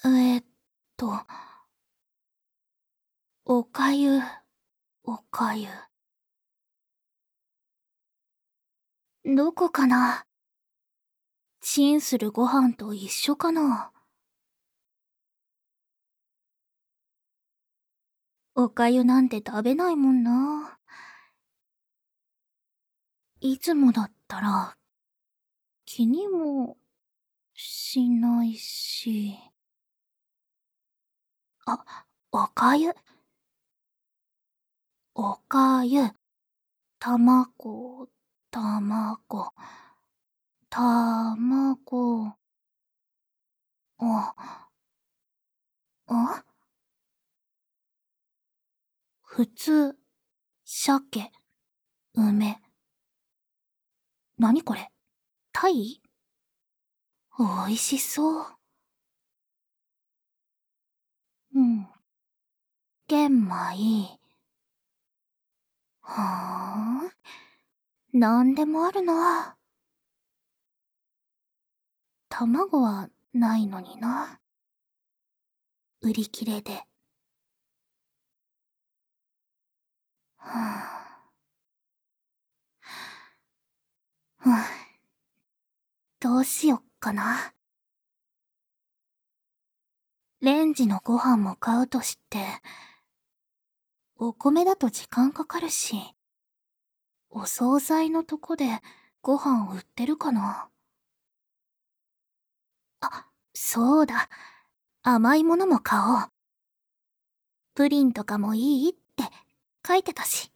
えっと、おかゆ、おかゆ。どこかな？チンするご飯と一緒かな？おかゆなんて食べないもんな。いつもだったら、気にもしないし。あ、おかゆ、おかゆ、たまご、たまご、たまご、あ、普通、鮭、梅。なにこれ？タイ？おいしそう。うん。玄米。はあ。なんでもあるな。卵はないのにな。売り切れで。はあ。うん。どうしよっかな。レンジのご飯も買うとして、お米だと時間かかるし、お惣菜のとこでご飯売ってるかな。あ、そうだ。甘いものも買おう。プリンとかもいいって書いてたし。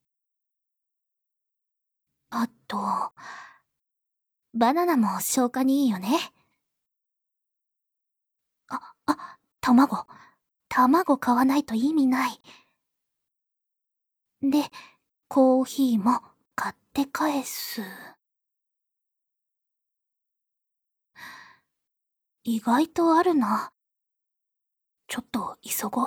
あと、バナナも消化にいいよね。卵。卵買わないと意味ない。で、コーヒーも買って返す。意外とあるな。ちょっと急ごう。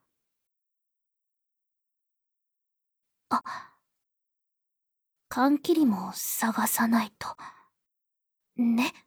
あ、缶切りも探さないと。ね。